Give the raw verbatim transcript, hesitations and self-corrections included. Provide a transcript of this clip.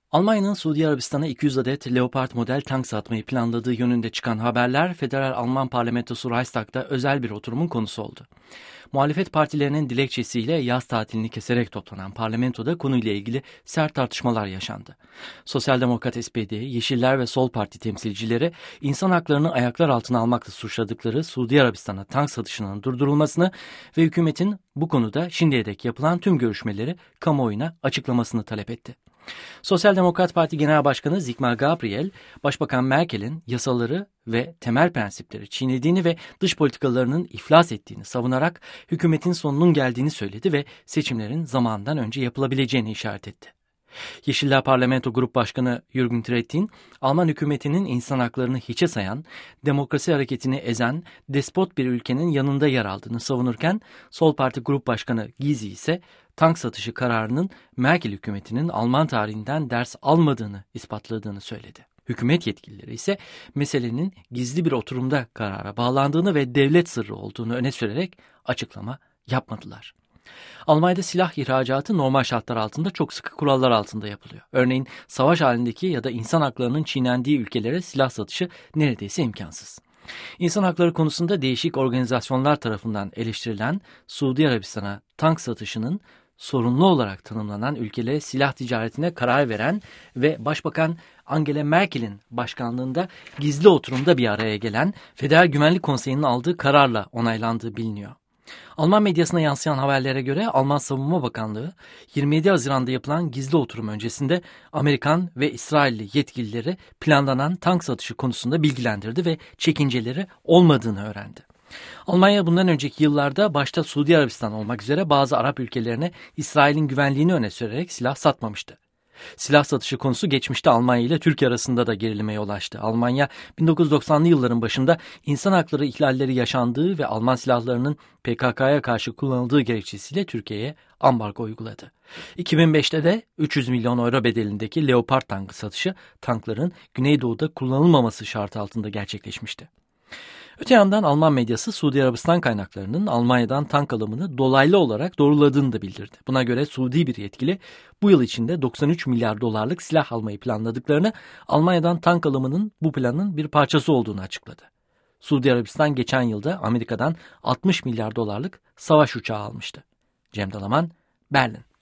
Almanya'nın Suudi Arabistan'a iki yüz adet Leopard model tank satmayı planladığı yönünde çıkan haberler, Federal Alman Parlamentosu Reichstag'da özel bir oturumun konusu oldu. Muhalefet partilerinin dilekçesiyle yaz tatilini keserek toplanan parlamentoda konuyla ilgili sert tartışmalar yaşandı. Sosyal Demokrat S P D, Yeşiller ve Sol Parti temsilcileri insan haklarını ayaklar altına almakla suçladıkları Suudi Arabistan'a tank satışının durdurulmasını ve hükümetin bu konuda şimdiye dek yapılan tüm görüşmeleri kamuoyuna açıklamasını talep etti. Sosyal Demokrat Parti Genel Başkanı Sigmar Gabriel, Başbakan Merkel'in yasaları ve temel prensipleri çiğnediğini ve dış politikalarının iflas ettiğini savunarak hükümetin sonunun geldiğini söyledi ve seçimlerin zamandan önce yapılabileceğini işaret etti. Yeşiller Parlamento Grup Başkanı Jürgen Trittin, Alman hükümetinin insan haklarını hiçe sayan, demokrasi hareketini ezen despot bir ülkenin yanında yer aldığını savunurken, Sol Parti Grup Başkanı Gysi ise tank satışı kararının Merkel hükümetinin Alman tarihinden ders almadığını ispatladığını söyledi. Hükümet yetkilileri ise meselenin gizli bir oturumda karara bağlandığını ve devlet sırrı olduğunu öne sürerek açıklama yapmadılar. Almanya'da silah ihracatı normal şartlar altında çok sıkı kurallar altında yapılıyor. Örneğin savaş halindeki ya da insan haklarının çiğnendiği ülkelere silah satışı neredeyse imkansız. İnsan hakları konusunda değişik organizasyonlar tarafından eleştirilen Suudi Arabistan'a tank satışının sorunlu olarak tanımlanan ülkelere silah ticaretine karar veren ve Başbakan Angela Merkel'in başkanlığında gizli oturumda bir araya gelen Federal Güvenlik Konseyi'nin aldığı kararla onaylandığı biliniyor. Alman medyasına yansıyan haberlere göre Alman Savunma Bakanlığı yirmi yedi Haziran'da yapılan gizli oturum öncesinde Amerikan ve İsrailli yetkilileri planlanan tank satışı konusunda bilgilendirdi ve çekinceleri olmadığını öğrendi. Almanya bundan önceki yıllarda başta Suudi Arabistan olmak üzere bazı Arap ülkelerine İsrail'in güvenliğini öne sürerek silah satmamıştı. Silah satışı konusu geçmişte Almanya ile Türkiye arasında da gerilime yol açtı. Almanya bin dokuz yüz doksanlı yılların başında insan hakları ihlalleri yaşandığı ve Alman silahlarının P K K'ya karşı kullanıldığı gerekçesiyle Türkiye'ye ambargo uyguladı. iki bin beşte de üç yüz milyon euro bedelindeki Leopard tankı satışı tankların Güneydoğu'da kullanılmaması şartı altında gerçekleşmişti. Öte yandan Alman medyası Suudi Arabistan kaynaklarının Almanya'dan tank alımını dolaylı olarak doğruladığını da bildirdi. Buna göre Suudi bir yetkili bu yıl içinde doksan üç milyar dolarlık silah almayı planladıklarını, Almanya'dan tank alımının bu planın bir parçası olduğunu açıkladı. Suudi Arabistan geçen yılda Amerika'dan altmış milyar dolarlık savaş uçağı almıştı. Cem Dalaman, Berlin.